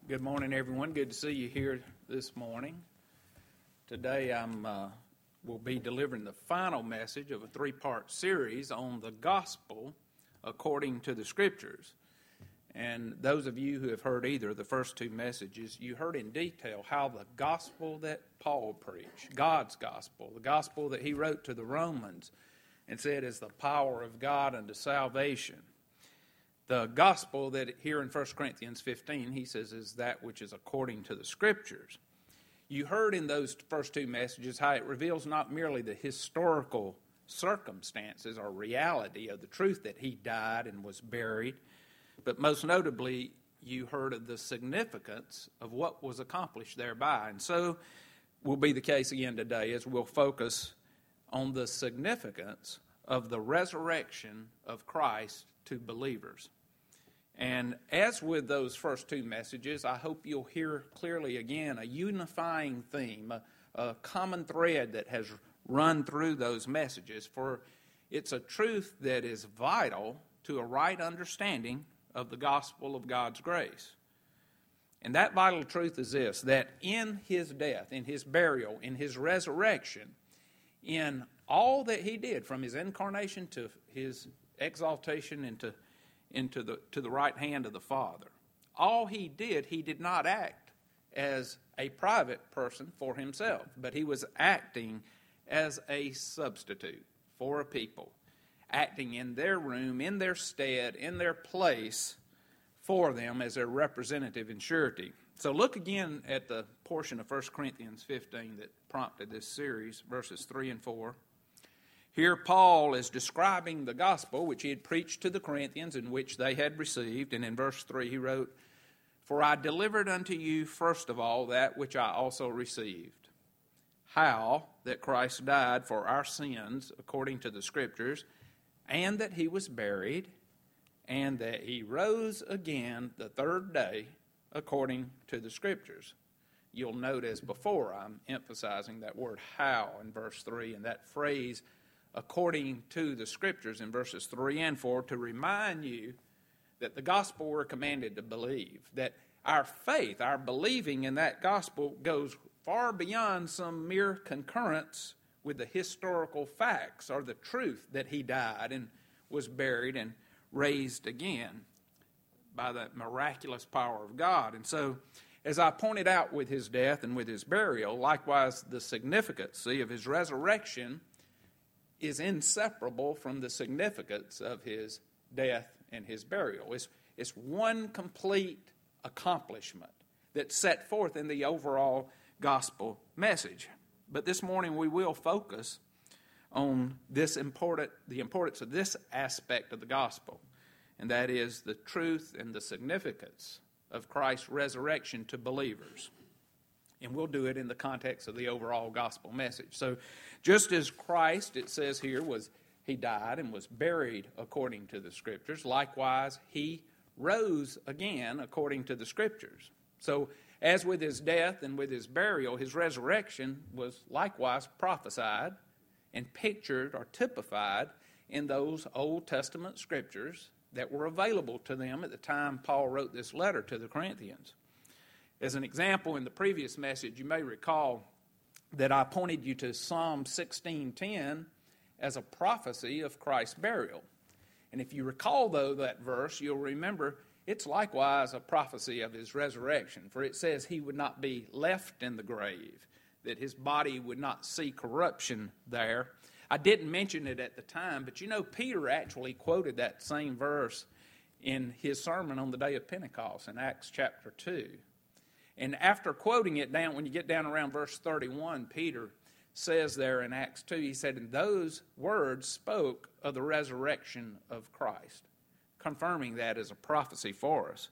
Good morning, everyone. Good to see you here this morning. Today will be delivering the final message of a three-part series on the gospel according to the Scriptures. And those of you who have heard either of the first two messages, you heard in detail how the gospel that Paul preached, God's gospel, the gospel that he wrote to the Romans and said is the power of God unto salvation. The gospel that here in 1 Corinthians 15, he says, is that which is according to the Scriptures. You heard in those first two messages how it reveals not merely the historical circumstances or reality of the truth that he died and was buried, but most notably, you heard of the significance of what was accomplished thereby. And so will be the case again today as we'll focus on the significance of the resurrection of Christ to believers. And as with those first two messages, I hope you'll hear clearly again a unifying theme, a common thread that has run through those messages, for it's a truth that is vital to a right understanding of the gospel of God's grace. And that vital truth is this, that in his death, in his burial, in his resurrection, in all that he did from his incarnation to his exaltation into the right hand of the Father, all he did not act as a private person for himself, but he was acting as a substitute for a people, acting in their room, in their stead, in their place for them as their representative in surety. So look again at the portion of 1 Corinthians 15 that prompted this series, verses 3 and 4. Here Paul is describing the gospel which he had preached to the Corinthians and which they had received. And in verse 3 he wrote, "For I delivered unto you first of all that which I also received, how that Christ died for our sins according to the Scriptures, and that he was buried, and that he rose again the third day according to the Scriptures." You'll note as before I'm emphasizing that word how in verse 3 and that phrase according to the Scriptures in verses 3 and 4 to remind you that the gospel we're commanded to believe, that our faith, our believing in that gospel goes far beyond some mere concurrence with the historical facts or the truth that he died and was buried and raised again by the miraculous power of God. And so, as I pointed out with his death and with his burial, likewise the significance of his resurrection is inseparable from the significance of his death and his burial. It's one complete accomplishment that's set forth in the overall gospel message. But this morning we will focus on the importance of this aspect of the gospel, and that is the truth and the significance of Christ's resurrection to believers. And we'll do it in the context of the overall gospel message. So just as Christ, it says here, he died and was buried according to the Scriptures, likewise he rose again according to the Scriptures. So as with his death and with his burial, his resurrection was likewise prophesied and pictured or typified in those Old Testament Scriptures that were available to them at the time Paul wrote this letter to the Corinthians. As an example, in the previous message, you may recall that I pointed you to Psalm 16:10 as a prophecy of Christ's burial. And if you recall, though, that verse, you'll remember it's likewise a prophecy of his resurrection. For it says he would not be left in the grave, that his body would not see corruption there. I didn't mention it at the time, but you know, Peter actually quoted that same verse in his sermon on the day of Pentecost in Acts chapter 2. And after quoting it down, when you get down around verse 31, Peter says there in Acts 2, he said, "And those words spoke of the resurrection of Christ," confirming that as a prophecy for us.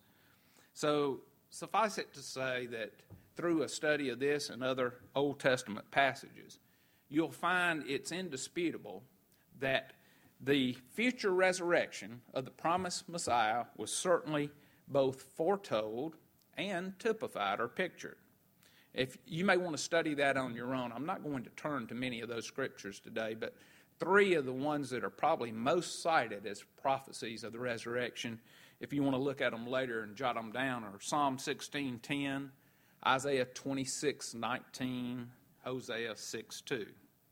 So suffice it to say that through a study of this and other Old Testament passages, you'll find it's indisputable that the future resurrection of the promised Messiah was certainly both foretold and typified or pictured. If you may want to study that on your own, I'm not going to turn to many of those scriptures today, but three of the ones that are probably most cited as prophecies of the resurrection, if you want to look at them later and jot them down, are Psalm 16:10, Isaiah 26:19, Hosea 6:2.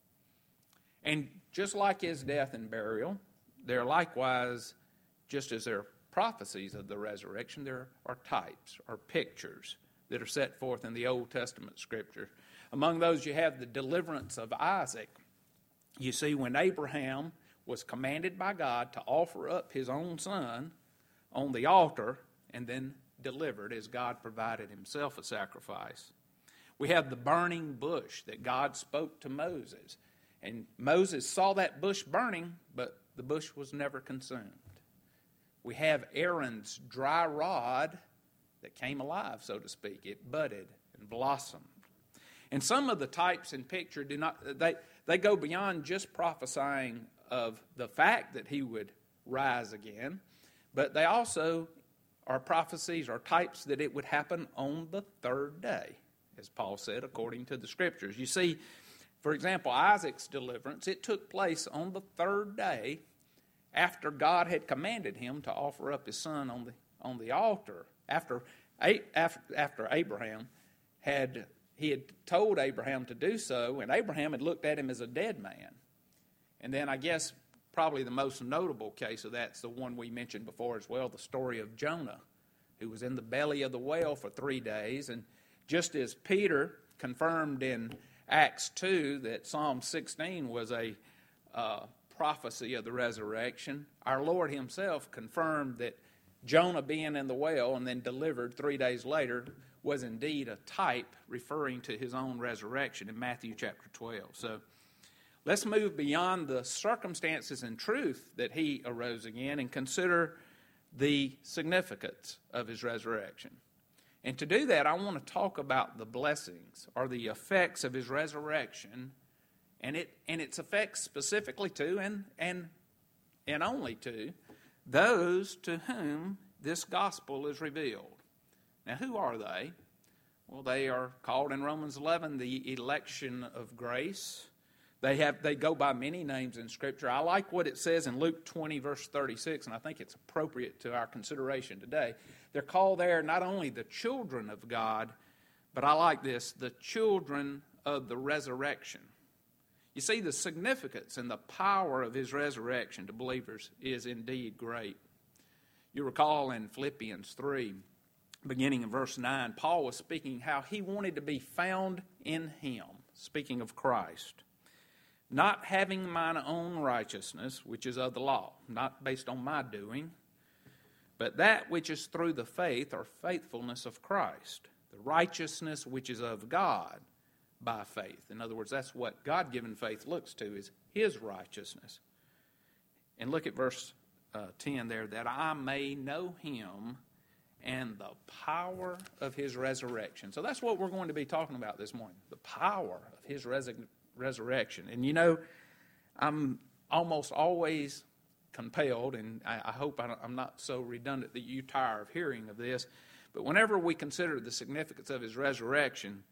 And just like his death and burial, there are likewise, just as there are prophecies of the resurrection, there are types or pictures that are set forth in the Old Testament Scripture. Among those, you have the deliverance of Isaac. You see, when Abraham was commanded by God to offer up his own son on the altar and then delivered as God provided himself a sacrifice. We have the burning bush that God spoke to Moses. And Moses saw that bush burning, but the bush was never consumed. We have Aaron's dry rod that came alive, so to speak. It budded and blossomed. And some of the types in picture they go beyond just prophesying of the fact that he would rise again, but they also are prophecies or types that it would happen on the third day, as Paul said, according to the Scriptures. You see, for example, Isaac's deliverance, it took place on the third day after God had commanded him to offer up his son on the altar. After Abraham had told Abraham to do so, and Abraham had looked at him as a dead man. And then I guess probably the most notable case of that's the one we mentioned before as well, the story of Jonah, who was in the belly of the whale for 3 days. And just as Peter confirmed in Acts 2 that Psalm 16 was a prophecy of the resurrection, our Lord himself confirmed that Jonah being in the whale and then delivered 3 days later was indeed a type referring to his own resurrection in Matthew chapter 12. So let's move beyond the circumstances and truth that he arose again and consider the significance of his resurrection. And to do that, I want to talk about the blessings or the effects of his resurrection and its effects specifically to and only to those to whom this gospel is revealed. Now, who are they? Well, they are called in Romans 11 the election of grace. They go by many names in Scripture. I like what it says in Luke 20, verse 36, and I think it's appropriate to our consideration today. They're called there not only the children of God, but I like this, the children of the resurrection. You see, the significance and the power of his resurrection to believers is indeed great. You recall in Philippians 3, beginning in verse 9, Paul was speaking how he wanted to be found in him, speaking of Christ, not having mine own righteousness, which is of the law, not based on my doing, but that which is through the faith or faithfulness of Christ, the righteousness which is of God by faith. In other words, that's what God-given faith looks to, is his righteousness. And look at verse 10 there, that I may know him and the power of his resurrection. So that's what we're going to be talking about this morning, the power of his resurrection. And you know, I'm almost always compelled, and I hope I'm not so redundant that you tire of hearing of this, but whenever we consider the significance of his resurrection,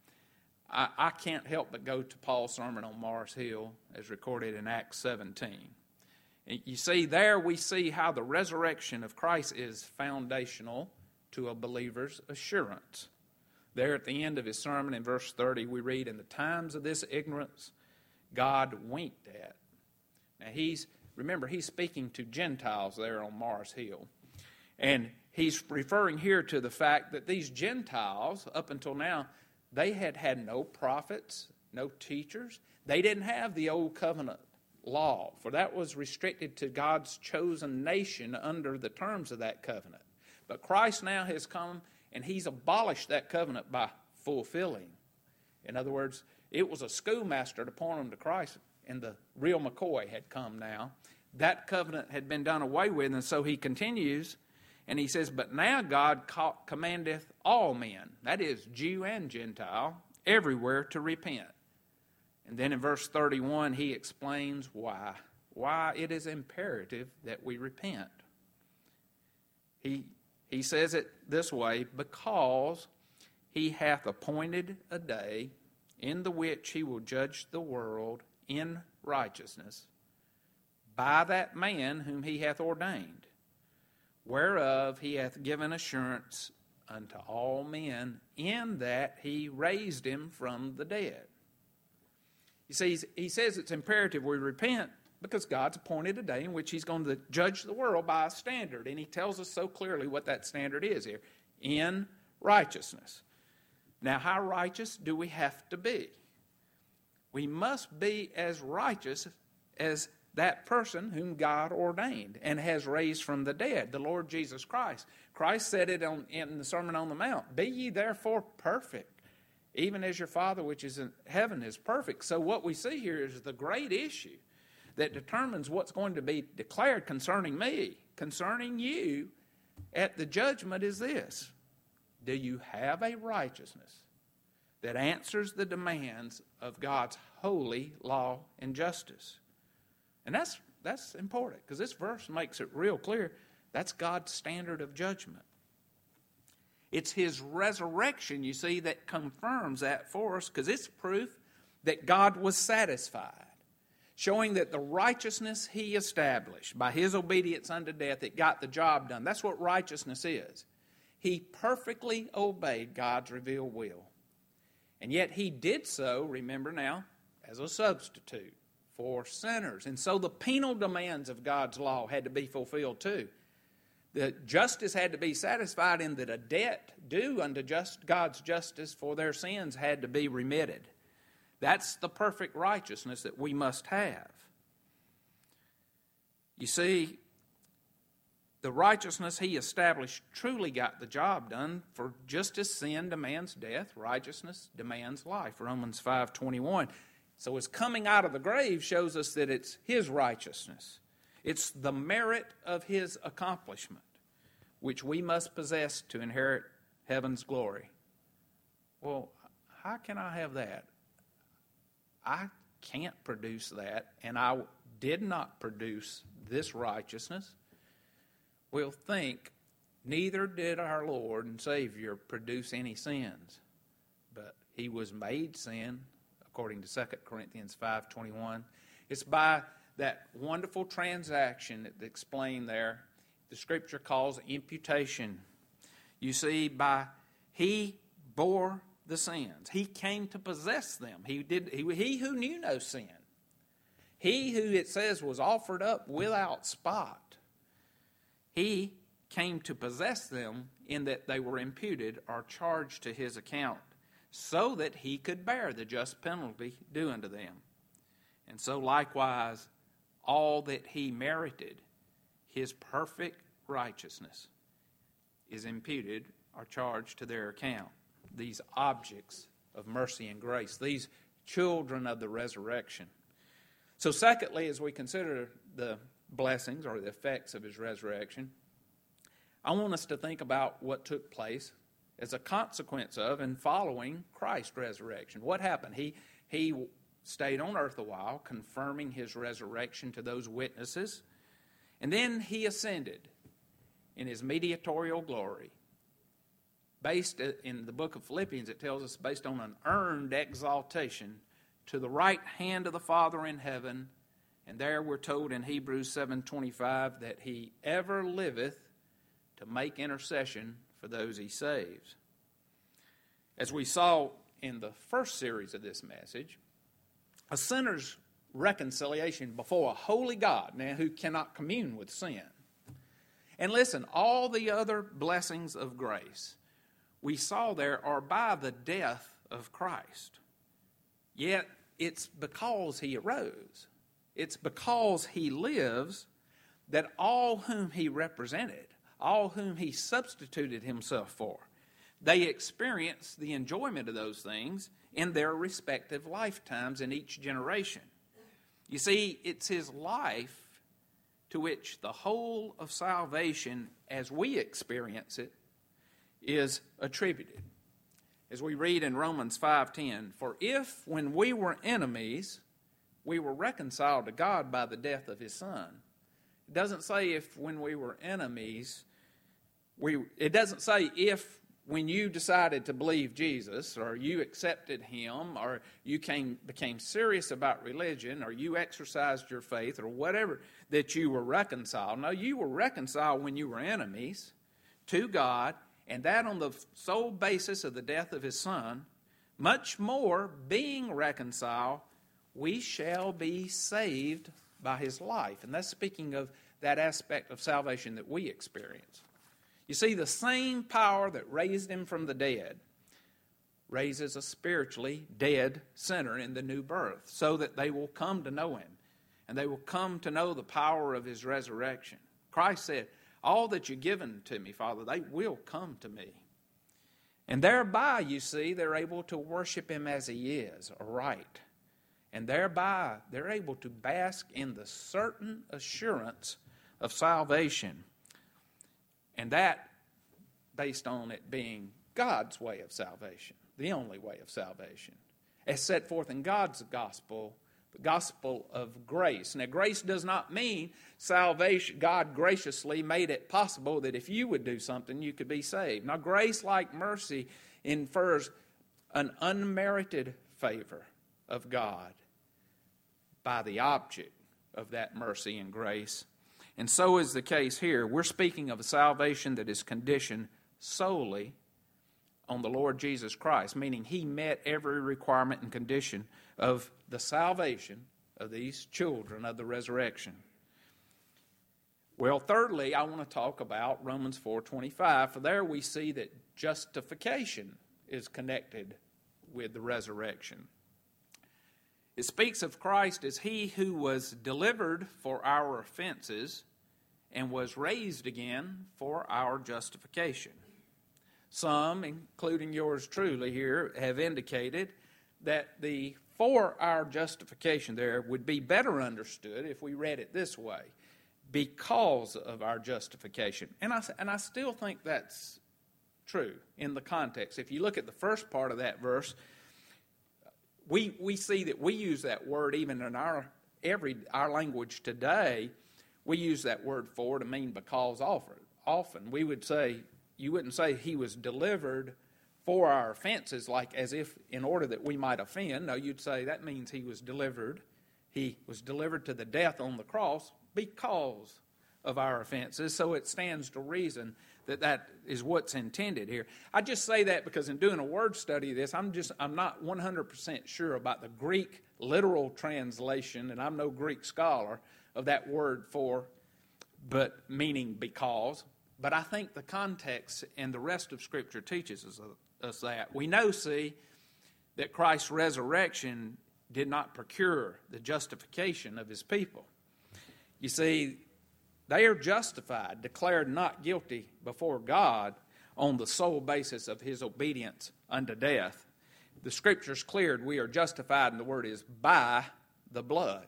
I can't help but go to Paul's sermon on Mars Hill as recorded in Acts 17. And you see, there we see how the resurrection of Christ is foundational to a believer's assurance. There at the end of his sermon in verse 30, we read, in the times of this ignorance, God winked at. Now remember, he's speaking to Gentiles there on Mars Hill. And he's referring here to the fact that these Gentiles, up until now, they had no prophets, no teachers. They didn't have the old covenant law, for that was restricted to God's chosen nation under the terms of that covenant. But Christ now has come, and he's abolished that covenant by fulfilling. In other words, it was a schoolmaster to point them to Christ, and the real McCoy had come now. That covenant had been done away with, and so he continues, and he says, but now God commandeth all men, that is, Jew and Gentile, everywhere to repent. And then in verse 31, he explains why it is imperative that we repent. He says it this way, because he hath appointed a day in the which he will judge the world in righteousness by that man whom he hath ordained, whereof he hath given assurance unto all men, in that he raised him from the dead. You see, he says it's imperative we repent because God's appointed a day in which he's going to judge the world by a standard. And he tells us so clearly what that standard is here, in righteousness. Now, how righteous do we have to be? We must be as righteous as that person whom God ordained and has raised from the dead, the Lord Jesus Christ. Christ said it in the Sermon on the Mount, "Be ye therefore perfect, even as your Father which is in heaven is perfect." So what we see here is the great issue that determines what's going to be declared concerning me, concerning you, at the judgment is this: do you have a righteousness that answers the demands of God's holy law and justice? And that's important, because this verse makes it real clear. That's God's standard of judgment. It's his resurrection, you see, that confirms that for us, because it's proof that God was satisfied, showing that the righteousness he established by his obedience unto death, it got the job done. That's what righteousness is. He perfectly obeyed God's revealed will. And yet he did so, remember now, as a substitute for sinners. And so the penal demands of God's law had to be fulfilled too. The justice had to be satisfied in that a debt due unto God's justice for their sins had to be remitted. That's the perfect righteousness that we must have. You see, the righteousness he established truly got the job done, for just as sin demands death, righteousness demands life. Romans 5:21. So his coming out of the grave shows us that it's his righteousness. It's the merit of his accomplishment, which we must possess to inherit heaven's glory. Well, how can I have that? I can't produce that, and I did not produce this righteousness. We'll think, neither did our Lord and Savior produce any sins, but he was made sin, according to 2 Corinthians 5:21. It's by that wonderful transaction that's explained there, the Scripture calls imputation. You see, he bore the sins. He came to possess them. He who knew no sin. He who, it says, was offered up without spot. He came to possess them in that they were imputed or charged to his account, so that he could bear the just penalty due unto them. And so likewise, all that he merited, his perfect righteousness, is imputed or charged to their account. These objects of mercy and grace, these children of the resurrection. So secondly, as we consider the blessings or the effects of his resurrection, I want us to think about what took place as a consequence of and following Christ's resurrection. What happened? He stayed on earth a while, confirming his resurrection to those witnesses. And then he ascended in his mediatorial glory. Based in the book of Philippians, it tells us based on an earned exaltation to the right hand of the Father in heaven. And there we're told in Hebrews 7:25 that he ever liveth to make intercession for those he saves. As we saw in the first series of this message, a sinner's reconciliation before a holy God, now who cannot commune with sin. And listen, all the other blessings of grace we saw there are by the death of Christ. Yet it's because he arose. It's because he lives that all whom he represented, all whom he substituted himself for, they experience the enjoyment of those things in their respective lifetimes in each generation. You see, it's his life to which the whole of salvation, as we experience it, is attributed. As we read in Romans 5:10, "For if, when we were enemies, we were reconciled to God by the death of his Son." It doesn't say if when we were enemies, it doesn't say if when you decided to believe Jesus, or you accepted Him, or you became serious about religion, or you exercised your faith, or whatever, that you were reconciled. No, you were reconciled when you were enemies to God, and that on the sole basis of the death of His Son. Much more, being reconciled, we shall be saved by His life. And that's speaking of that aspect of salvation that we experience. You see, the same power that raised Him from the dead raises a spiritually dead sinner in the new birth, so that they will come to know Him, and they will come to know the power of His resurrection. Christ said, all that you've given to me, Father, they will come to me. And thereby, you see, they're able to worship Him as He is, aright. And thereby, they're able to bask in the certain assurance of salvation. And that based on it being God's way of salvation, the only way of salvation, as set forth in God's gospel, the gospel of grace. Now, grace does not mean salvation. God graciously made it possible that if you would do something, you could be saved. Now, grace, like mercy, infers an unmerited favor of God by the object of that mercy and grace. And so is the case here. We're speaking of a salvation that is conditioned solely on the Lord Jesus Christ, meaning He met every requirement and condition of the salvation of these children of the resurrection. Well, thirdly, I want to talk about Romans 4:25, for there we see that justification is connected with the resurrection. It speaks of Christ as He who was delivered for our offenses and was raised again for our justification. Some, including yours truly here, have indicated that the for our justification there would be better understood if we read it this way, because of our justification. And I still think that's true in the context. If you look at the first part of that verse, we see that we use that word even in our language today. We use that word for to mean because often. We would say, you wouldn't say He was delivered for our offenses, like as if in order that we might offend. No, you'd say that means He was delivered. He was delivered to the death on the cross because of our offenses. So it stands to reason that that is what's intended here. I just say that because in doing a word study of this, I'm not 100% sure about the Greek literal translation, and I'm no Greek scholar, of that word for, but meaning because. But I think the context and the rest of Scripture teaches us that. We know, see, that Christ's resurrection did not procure the justification of His people. You see, they are justified, declared not guilty before God on the sole basis of His obedience unto death. The Scripture's clear, we are justified, and the word is by the blood.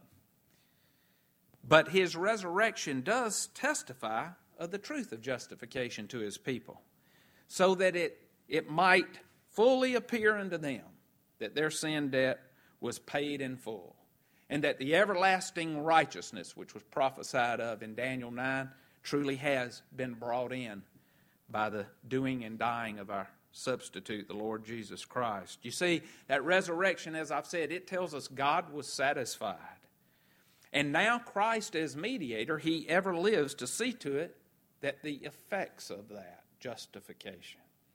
But His resurrection does testify of the truth of justification to His people, so that it might fully appear unto them that their sin debt was paid in full, and that the everlasting righteousness which was prophesied of in Daniel 9 truly has been brought in by the doing and dying of our substitute, the Lord Jesus Christ. You see, that resurrection, as I've said, it tells us God was satisfied. And now Christ as mediator, He ever lives to see to it that the effects of that justification,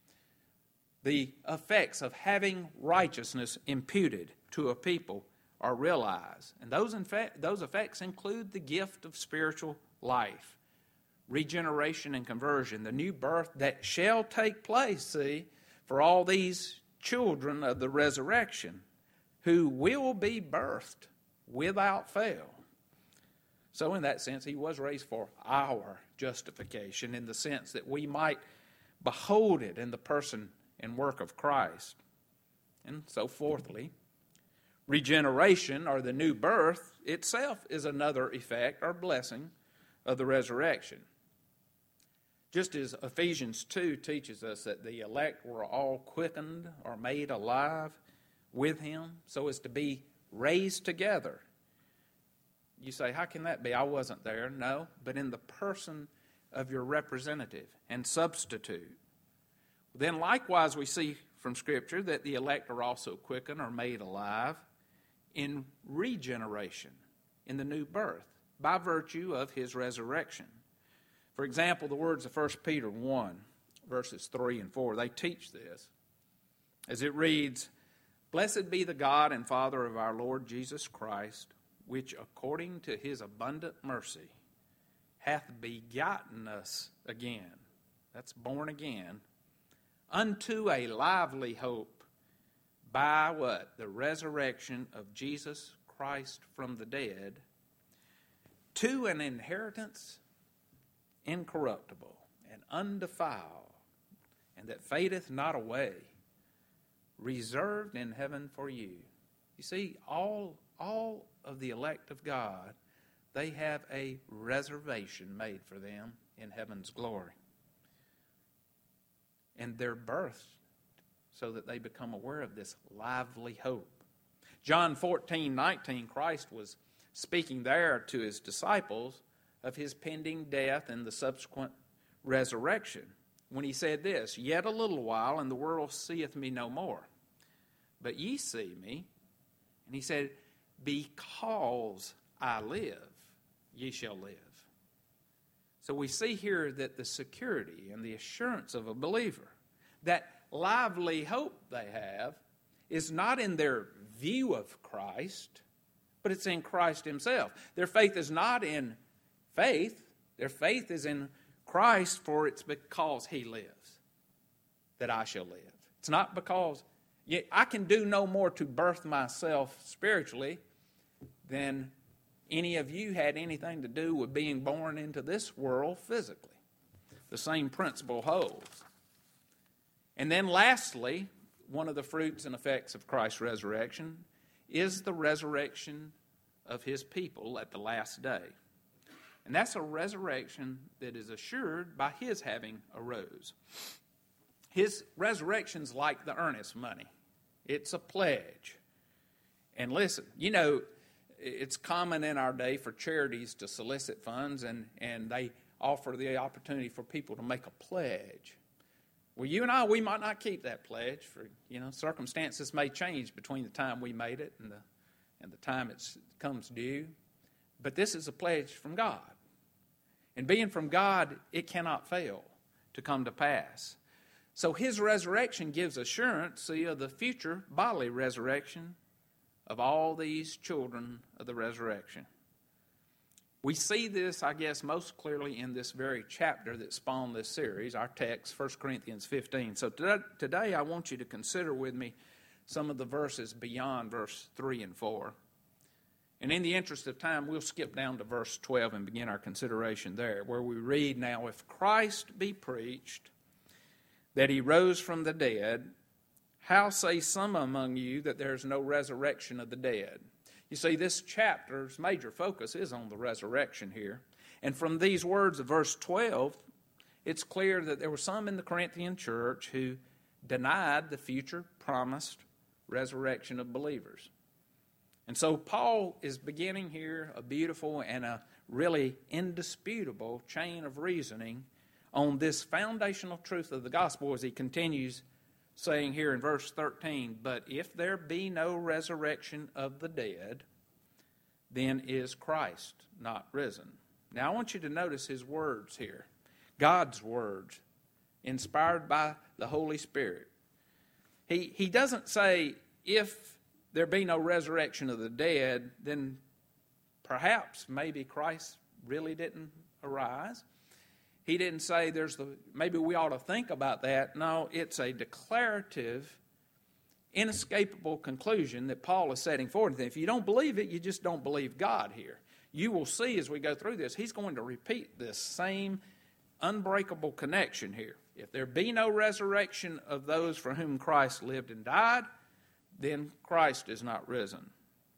the effects of having righteousness imputed to a people, are realized. And those effects include the gift of spiritual life, regeneration and conversion, the new birth that shall take place, see, for all these children of the resurrection who will be birthed without fail. So in that sense, He was raised for our justification, in the sense that we might behold it in the person and work of Christ. And so fourthly, regeneration, or the new birth, itself is another effect or blessing of the resurrection. Just as Ephesians 2 teaches us that the elect were all quickened or made alive with Him, so as to be raised together. You say, how can that be? I wasn't there. No, but in the person of your representative and substitute, Then likewise we see from Scripture that the elect are also quickened or made alive in regeneration, in the new birth, by virtue of his resurrection. For example, the words of 1 Peter 1, verses 3 and 4, they teach this. As it reads, "Blessed be the God and Father of our Lord Jesus Christ, which according to his abundant mercy hath begotten us again," that's born again, "unto a lively hope by" what? The resurrection of Jesus Christ from the dead, "to an inheritance incorruptible and undefiled, and that fadeth not away, reserved in heaven for you." You see, all of the elect of God, they have a reservation made for them in heaven's glory. And they're birthed so that they become aware of this lively hope. John 14:19, Christ was speaking there to his disciples of his pending death and the subsequent resurrection, when he said this, "Yet a little while, and the world seeth me no more. But ye see me," and he said, "because I live, ye shall live." So we see here that the security and the assurance of a believer, that lively hope they have, is not in their view of Christ, but it's in Christ himself. Their faith is not in faith. Their faith is in Christ, for it's because he lives that I shall live. It's not because I can do no more to birth myself spiritually than any of you had anything to do with being born into this world physically. The same principle holds. And then lastly, one of the fruits and effects of Christ's resurrection is the resurrection of his people at the last day. And that's a resurrection that is assured by his having arose. His resurrection's like the earnest money. It's a pledge. And listen, it's common in our day for charities to solicit funds, and they offer the opportunity for people to make a pledge. Well, you and I, we might not keep that pledge. For circumstances may change between the time we made it and the time it comes due. But this is a pledge from God. And being from God, it cannot fail to come to pass. So his resurrection gives assurance, of the future bodily resurrection of all these children of the resurrection. We see this, I guess, most clearly in this very chapter that spawned this series, our text, 1 Corinthians 15. So today I want you to consider with me some of the verses beyond verse 3 and 4. And in the interest of time, we'll skip down to verse 12 and begin our consideration there, where we read, "Now if Christ be preached that he rose from the dead, how say some among you that there is no resurrection of the dead?" You see, this chapter's major focus is on the resurrection here. And from these words of verse 12, it's clear that there were some in the Corinthian church who denied the future promised resurrection of believers. And so Paul is beginning here a beautiful and a really indisputable chain of reasoning on this foundational truth of the gospel as he continues saying here in verse 13, "But if there be no resurrection of the dead, then is Christ not risen." Now I want you to notice his words here. God's words, inspired by the Holy Spirit. He doesn't say, if there be no resurrection of the dead, then perhaps maybe Christ really didn't arise. He didn't say maybe we ought to think about that. No, it's a declarative, inescapable conclusion that Paul is setting forward. If you don't believe it, you just don't believe God here. You will see as we go through this, he's going to repeat this same unbreakable connection here. If there be no resurrection of those for whom Christ lived and died, then Christ is not risen.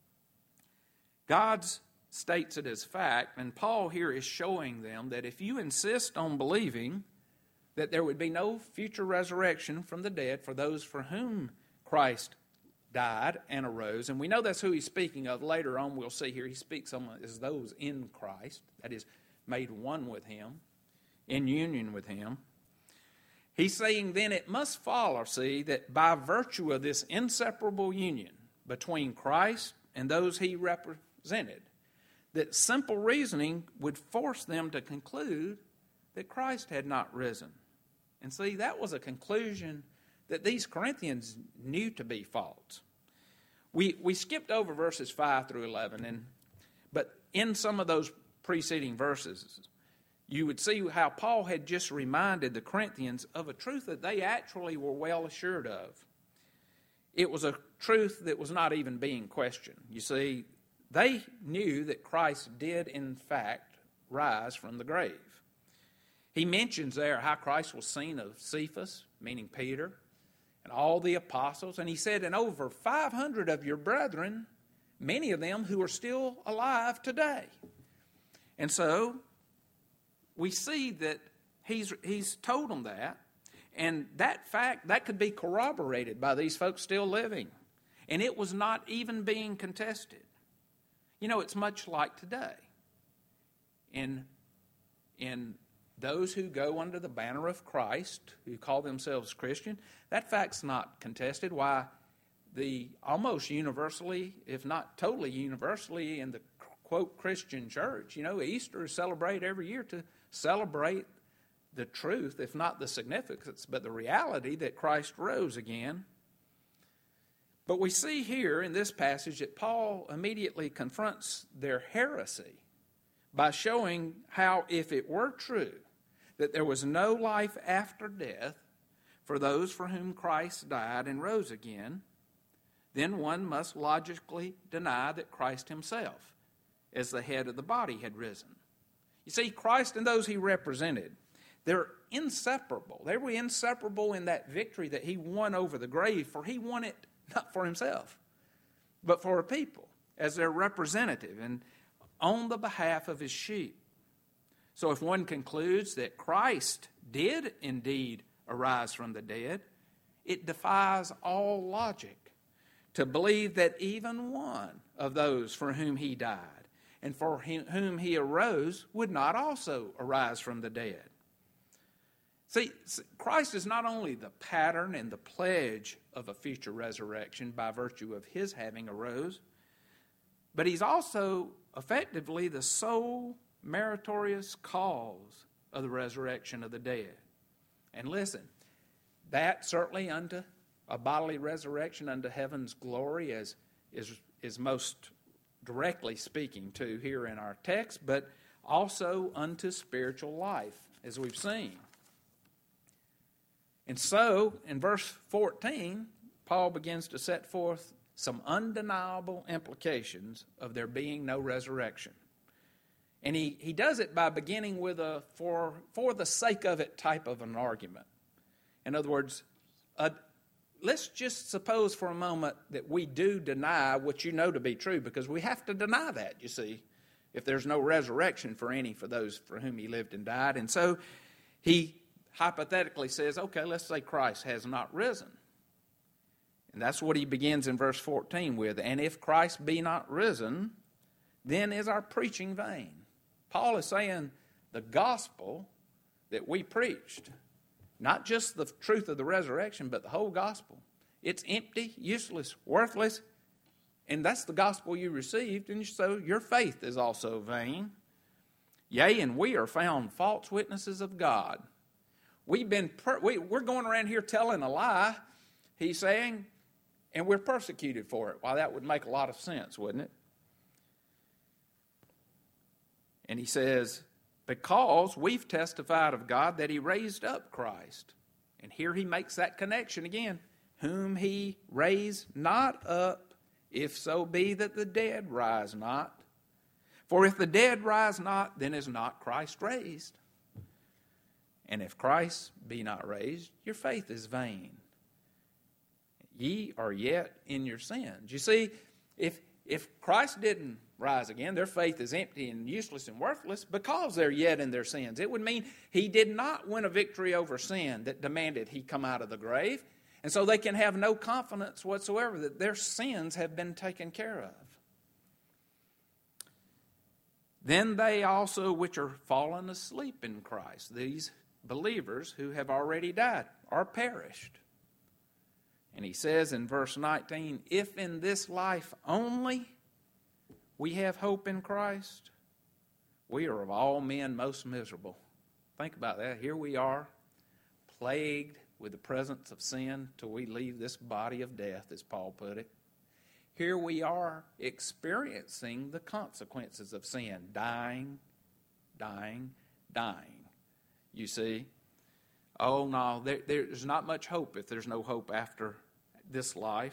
God states it as fact, and Paul here is showing them that if you insist on believing that there would be no future resurrection from the dead for those for whom Christ died and arose, and we know that's who he's speaking of. Later on we'll see here he speaks of them as those in Christ, that is, made one with him, in union with him. He's saying then it must follow, see, that by virtue of this inseparable union between Christ and those he represented, that simple reasoning would force them to conclude that Christ had not risen. And see, that was a conclusion that these Corinthians knew to be false. We skipped over verses 5 through 11, but in some of those preceding verses, you would see how Paul had just reminded the Corinthians of a truth that they actually were well assured of. It was a truth that was not even being questioned. You see, they knew that Christ did in fact rise from the grave. He mentions there how Christ was seen of Cephas, meaning Peter, and all the apostles. And he said, and over 500 of your brethren, many of them who are still alive today. And so we see that he's told them that. And that fact, that could be corroborated by these folks still living. And it was not even being contested. You know, it's much like today. In those who go under the banner of Christ, who call themselves Christian, that fact's not contested. Why, the almost universally, if not totally universally, in the quote Christian church, you know, Easter is celebrated every year to celebrate the truth, if not the significance, but the reality that Christ rose again. But we see here in this passage that Paul immediately confronts their heresy by showing how, if it were true that there was no life after death for those for whom Christ died and rose again, then one must logically deny that Christ himself, as the head of the body, had risen. You see, Christ and those he represented, they're inseparable. They were inseparable in that victory that he won over the grave, for he won it not for himself, but for a people as their representative and on the behalf of his sheep. So if one concludes that Christ did indeed arise from the dead, it defies all logic to believe that even one of those for whom he died and for whom he arose would not also arise from the dead. See, Christ is not only the pattern and the pledge of a future resurrection by virtue of his having arose, but he's also effectively the sole meritorious cause of the resurrection of the dead. And listen, that certainly unto a bodily resurrection unto heaven's glory is most directly speaking to here in our text, but also unto spiritual life, as we've seen. And so, in verse 14, Paul begins to set forth some undeniable implications of there being no resurrection. And he does it by beginning with a for the sake of it type of an argument. In other words, let's just suppose for a moment that we do deny what you know to be true, because we have to deny that, you see, if there's no resurrection for those for whom he lived and died. And so he hypothetically says, okay, let's say Christ has not risen. And that's what he begins in verse 14 with. And if Christ be not risen, then is our preaching vain. Paul is saying the gospel that we preached, not just the truth of the resurrection, but the whole gospel, it's empty, useless, worthless, and that's the gospel you received, and so your faith is also vain. Yea, and we are found false witnesses of God. We're going around here telling a lie, he's saying, and we're persecuted for it. Well, that would make a lot of sense, wouldn't it? And he says, because we've testified of God that he raised up Christ. And here he makes that connection again. Whom he raised not up, if so be that the dead rise not. For if the dead rise not, then is not Christ raised. And if Christ be not raised, your faith is vain. Ye are yet in your sins. You see, if Christ didn't rise again, their faith is empty and useless and worthless because they're yet in their sins. It would mean he did not win a victory over sin that demanded he come out of the grave. And so they can have no confidence whatsoever that their sins have been taken care of. Then they also which are fallen asleep in Christ, these believers who have already died or perished. And he says in verse 19, if in this life only we have hope in Christ, we are of all men most miserable. Think about that. Here we are, plagued with the presence of sin till we leave this body of death, as Paul put it. Here we are experiencing the consequences of sin, dying. You see? Oh, no, there's not much hope if there's no hope after this life.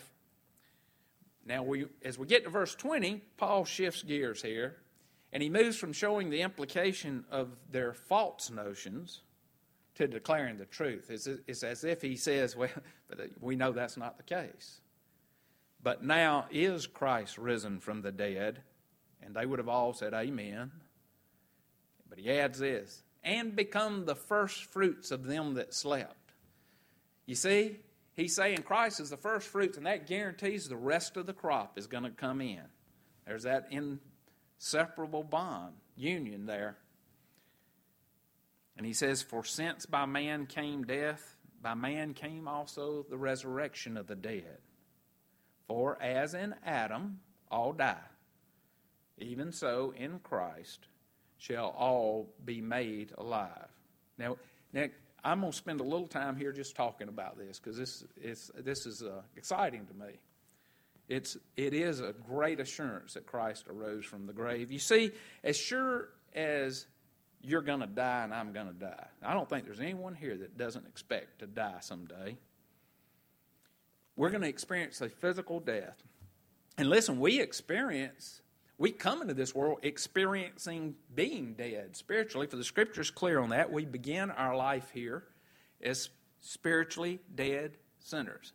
Now, as we get to verse 20, Paul shifts gears here, and he moves from showing the implication of their false notions to declaring the truth. It's as if he says, well, but we know that's not the case. But now is Christ risen from the dead? And they would have all said amen. But he adds this, and become the first fruits of them that slept. You see, he's saying Christ is the first fruits, and that guarantees the rest of the crop is going to come in. There's that inseparable bond, union there. And he says, for since by man came death, by man came also the resurrection of the dead. For as in Adam all die, even so in Christ shall all be made alive. Now I'm going to spend a little time here just talking about this because this is exciting to me. It is a great assurance that Christ arose from the grave. You see, as sure as you're going to die and I'm going to die, I don't think there's anyone here that doesn't expect to die someday. We're going to experience a physical death. And listen, we come into this world experiencing being dead spiritually. For the Scripture's clear on that. We begin our life here as spiritually dead sinners.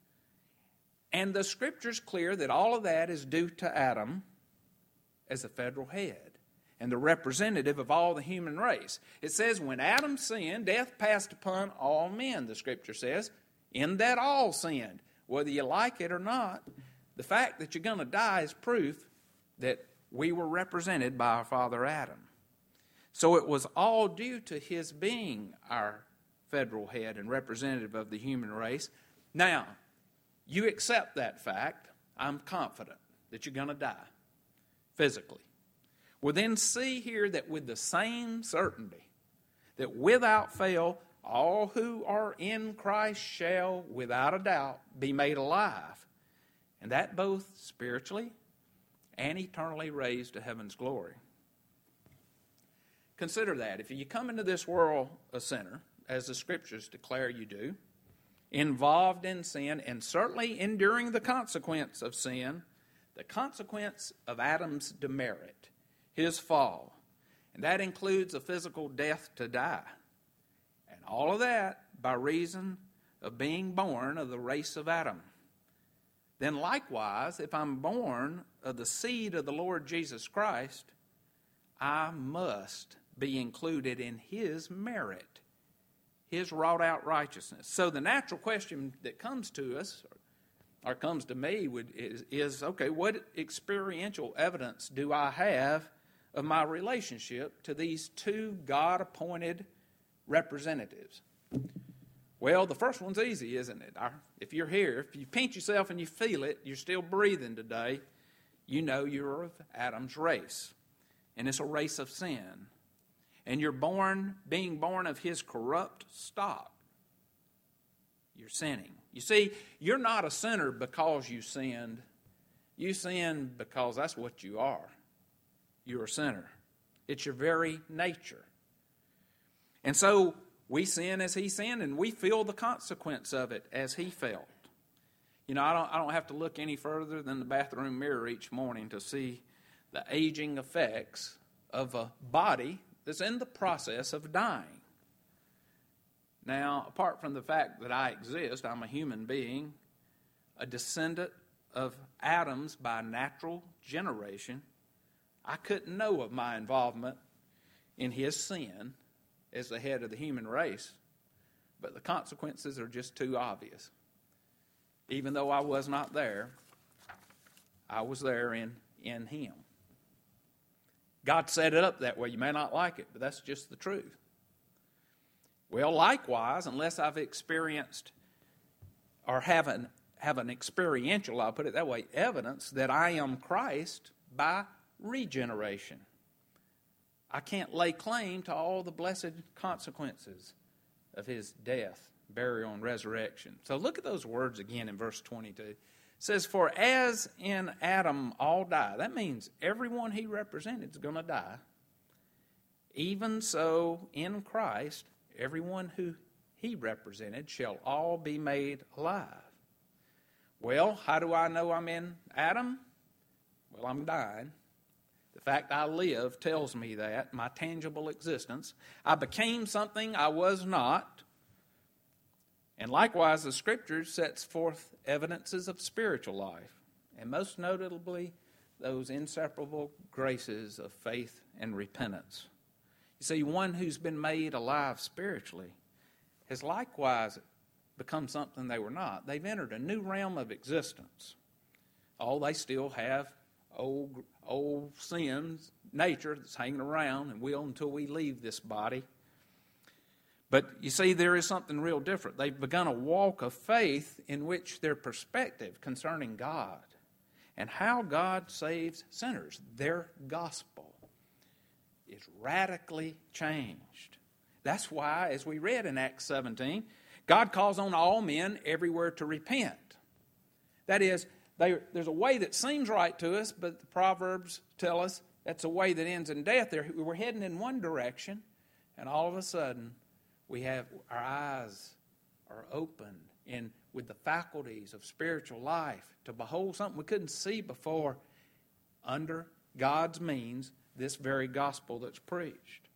And the Scripture's clear that all of that is due to Adam as the federal head and the representative of all the human race. It says when Adam sinned, death passed upon all men, the Scripture says, in that all sinned. Whether you like it or not, the fact that you're going to die is proof that we were represented by our father Adam. So it was all due to his being our federal head and representative of the human race. Now, you accept that fact. I'm confident that you're going to die physically. Well, then see here that with the same certainty, that without fail, all who are in Christ shall, without a doubt, be made alive. And that both spiritually and eternally raised to heaven's glory. Consider that. If you come into this world a sinner, as the Scriptures declare you do, involved in sin, and certainly enduring the consequence of sin, the consequence of Adam's demerit, his fall. And that includes a physical death to die. And all of that by reason of being born of the race of Adam. Then likewise, if I'm born of the seed of the Lord Jesus Christ, I must be included in his merit, his wrought out righteousness. So the natural question that comes to us, or comes to me, is okay, what experiential evidence do I have of my relationship to these two God-appointed representatives? Well, the first one's easy, isn't it? If you're here, if you pinch yourself and you feel it, you're still breathing today, you know you're of Adam's race. And it's a race of sin. And you're being born of his corrupt stock. You're sinning. You see, you're not a sinner because you sinned. You sinned because that's what you are. You're a sinner. It's your very nature. And so we sin as he sinned, and we feel the consequence of it as he felt. You know, I don't have to look any further than the bathroom mirror each morning to see the aging effects of a body that's in the process of dying. Now, apart from the fact that I exist, I'm a human being, a descendant of Adam's by natural generation. I couldn't know of my involvement in his sin as the head of the human race, but the consequences are just too obvious. Even though I was not there, I was there in him. God set it up that way. You may not like it, but that's just the truth. Well, likewise, unless I've experienced or have an experiential, I'll put it that way, evidence that I am Christ by regeneration, I can't lay claim to all the blessed consequences of his death, burial, and resurrection. So look at those words again in verse 22. It says, "For as in Adam all die," that means everyone he represented is going to die. "Even so in Christ, everyone who he represented shall all be made alive." Well, how do I know I'm in Adam? Well, I'm dying. The fact I live tells me that, my tangible existence. I became something I was not. And likewise, the Scripture sets forth evidences of spiritual life, and most notably, those inseparable graces of faith and repentance. You see, one who's been made alive spiritually has likewise become something they were not. They've entered a new realm of existence. Oh, they still have old sins, nature that's hanging around and will until we leave this body. But you see, there is something real different. They've begun a walk of faith in which their perspective concerning God and how God saves sinners, their gospel, is radically changed. That's why, as we read in Acts 17, God calls on all men everywhere to repent. That is, there's a way that seems right to us, but the Proverbs tell us that's a way that ends in death. We're heading in one direction, and all of a sudden, our eyes are opened with the faculties of spiritual life to behold something we couldn't see before under God's means, this very gospel that's preached.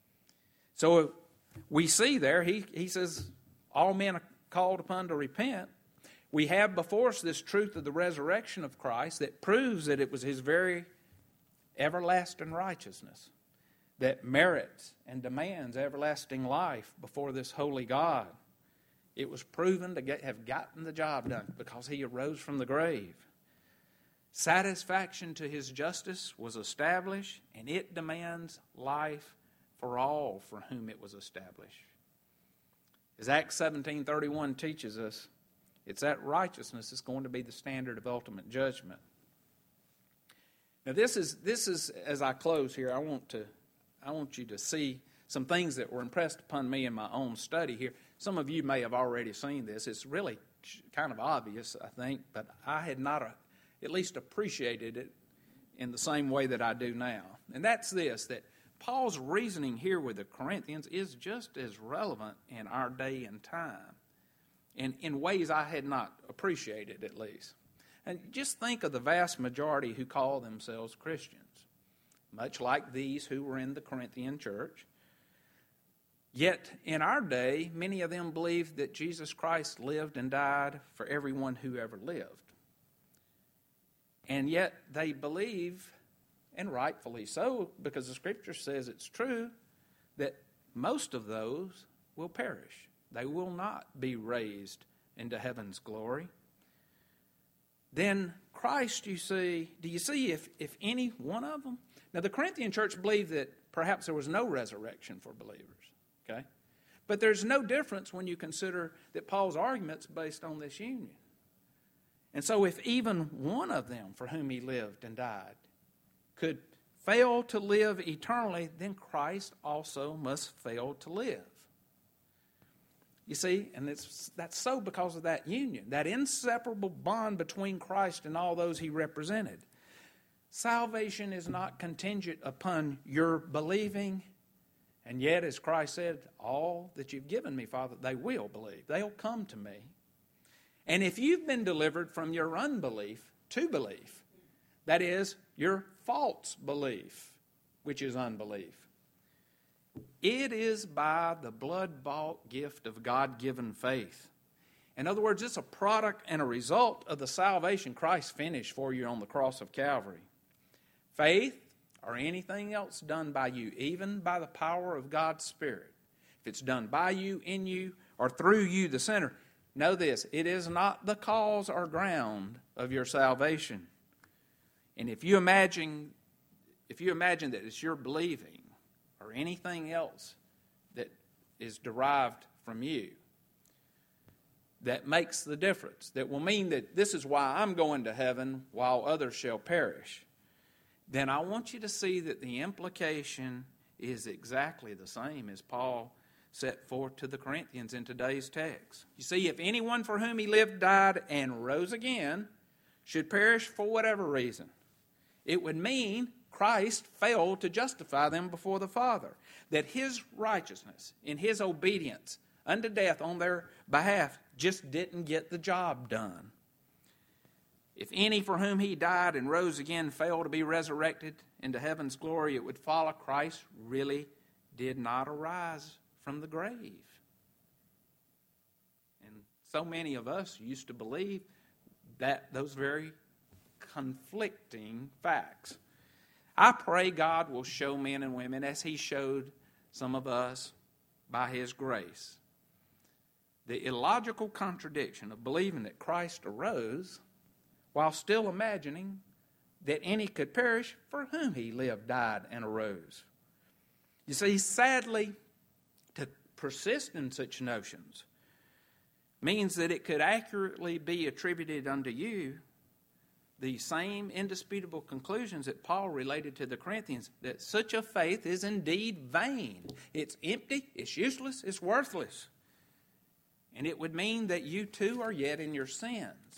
So we see there, he says, all men are called upon to repent. We have before us this truth of the resurrection of Christ that proves that it was his very everlasting righteousness that merits and demands everlasting life before this holy God. It was proven to have gotten the job done because he arose from the grave. Satisfaction to his justice was established, and it demands life for all for whom it was established. As Acts 17:31 teaches us, it's that righteousness that's going to be the standard of ultimate judgment. Now this is as I close here, I want you to see some things that were impressed upon me in my own study here. Some of you may have already seen this. It's really kind of obvious, I think, but I had not at least appreciated it in the same way that I do now. And that's this, that Paul's reasoning here with the Corinthians is just as relevant in our day and time, and in ways I had not appreciated at least. And just think of the vast majority who call themselves Christians, much like these who were in the Corinthian church. Yet in our day, many of them believe that Jesus Christ lived and died for everyone who ever lived. And yet they believe, and rightfully so, because the Scripture says it's true, that most of those will perish. They will not be raised into heaven's glory. Then Christ, do you see if any one of them? Now the Corinthian church believed that perhaps there was no resurrection for believers. Okay? But there's no difference when you consider that Paul's argument's based on this union. And so if even one of them for whom he lived and died could fail to live eternally, then Christ also must fail to live. You see, and that's so because of that union, that inseparable bond between Christ and all those he represented. Salvation is not contingent upon your believing, and yet, as Christ said, all that you've given me, Father, they will believe. They'll come to me. And if you've been delivered from your unbelief to belief, that is, your false belief, which is unbelief, it is by the blood-bought gift of God-given faith. In other words, it's a product and a result of the salvation Christ finished for you on the cross of Calvary. Faith, or anything else done by you, even by the power of God's Spirit, if it's done by you, in you, or through you, the sinner, know this, it is not the cause or ground of your salvation. And if you imagine that it's your believing or anything else that is derived from you that makes the difference, that will mean that this is why I'm going to heaven while others shall perish, then I want you to see that the implication is exactly the same as Paul set forth to the Corinthians in today's text. You see, if anyone for whom he lived, died, and rose again should perish for whatever reason, it would mean Christ failed to justify them before the Father, that his righteousness in his obedience unto death on their behalf just didn't get the job done. If any for whom he died and rose again failed to be resurrected into heaven's glory, it would follow Christ really did not arise from the grave. And so many of us used to believe that those very conflicting facts. I pray God will show men and women, as he showed some of us by his grace, the illogical contradiction of believing that Christ arose while still imagining that any could perish for whom he lived, died, and arose. You see, sadly, to persist in such notions means that it could accurately be attributed unto you the same indisputable conclusions that Paul related to the Corinthians, that such a faith is indeed vain. It's empty, it's useless, it's worthless. And it would mean that you too are yet in your sins.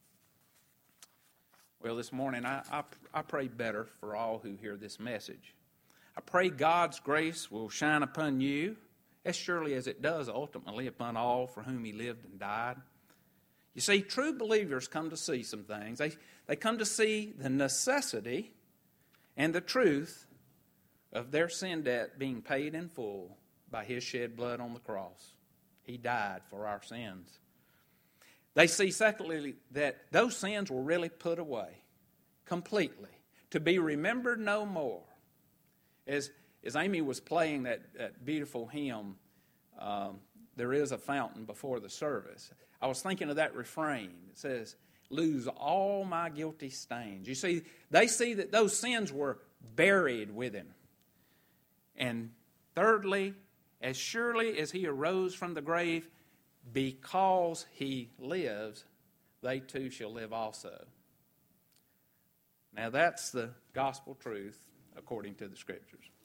Well, this morning I pray better for all who hear this message. I pray God's grace will shine upon you as surely as it does ultimately upon all for whom he lived and died. You see, true believers come to see some things. They come to see the necessity and the truth of their sin debt being paid in full by his shed blood on the cross. He died for our sins. They see, secondly, that those sins were really put away completely, to be remembered no more. As Amy was playing that beautiful hymn, There Is a Fountain Before the Service, I was thinking of that refrain. It says, lose all my guilty stains. You see, they see that those sins were buried with him. And thirdly, as surely as he arose from the grave, because he lives, they too shall live also. Now that's the gospel truth according to the Scriptures.